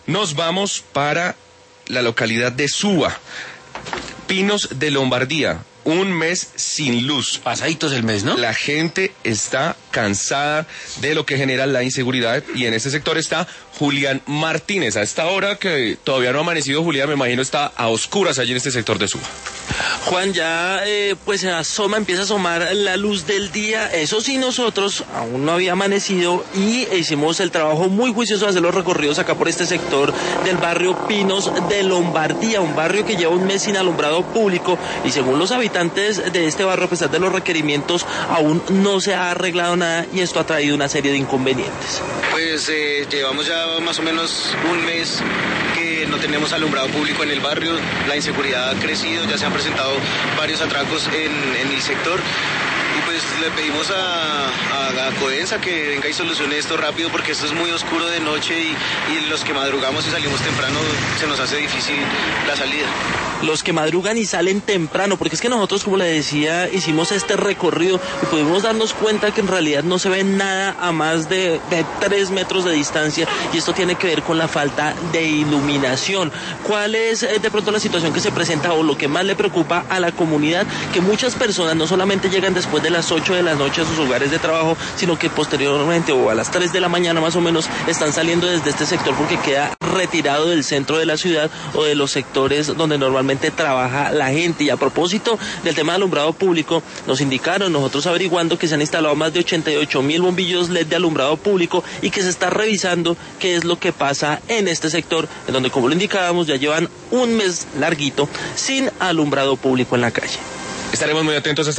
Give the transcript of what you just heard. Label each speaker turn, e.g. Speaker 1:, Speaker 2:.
Speaker 1: Nos vamos para la localidad de Suba, Pinos de Lombardía. Un mes sin luz.
Speaker 2: Pasaditos el mes, ¿no?
Speaker 1: La gente está cansada de lo que genera la inseguridad y en este sector está Julián Martínez. A esta hora que todavía no ha amanecido, Julián, me imagino está a oscuras allí en este sector de Suba.
Speaker 3: Juan, ya pues empieza a asomar la luz del día. Eso sí, nosotros aún no había amanecido y hicimos el trabajo muy juicioso de hacer los recorridos acá por este sector del barrio Pinos de Lombardía, un barrio que lleva un mes sin alumbrado público y según los habitantes de este barrio, a pesar de los requerimientos, aún no se ha arreglado nada y esto ha traído una serie de inconvenientes.
Speaker 4: Pues llevamos ya más o menos un mes que no tenemos alumbrado público en el barrio, la inseguridad ha crecido, ya se han presentado varios atracos en el sector y pues le pedimos a Codensa que venga y solucione esto rápido porque esto es muy oscuro de noche y los que madrugamos y salimos temprano se nos hace difícil la salida.
Speaker 3: Los que madrugan y salen temprano, porque es que nosotros, como le decía, hicimos este recorrido y pudimos darnos cuenta que en realidad no se ve nada a más de 3 metros de distancia y esto tiene que ver con la falta de iluminación. ¿Cuál es de pronto la situación que se presenta o lo que más le preocupa a la comunidad? Que muchas personas no solamente llegan después de las 8 de la noche a sus hogares de trabajo, sino que posteriormente o a las 3 de la mañana más o menos están saliendo desde este sector porque queda retirado del centro de la ciudad o de los sectores donde normalmente trabaja la gente. Y a propósito del tema de alumbrado público, nos indicaron, nosotros averiguando, que se han instalado más de 88,000 bombillos LED de alumbrado público y que se está revisando qué es lo que pasa en este sector, en donde, como lo indicábamos, ya llevan un mes larguito sin alumbrado público en la calle.
Speaker 1: Estaremos muy atentos a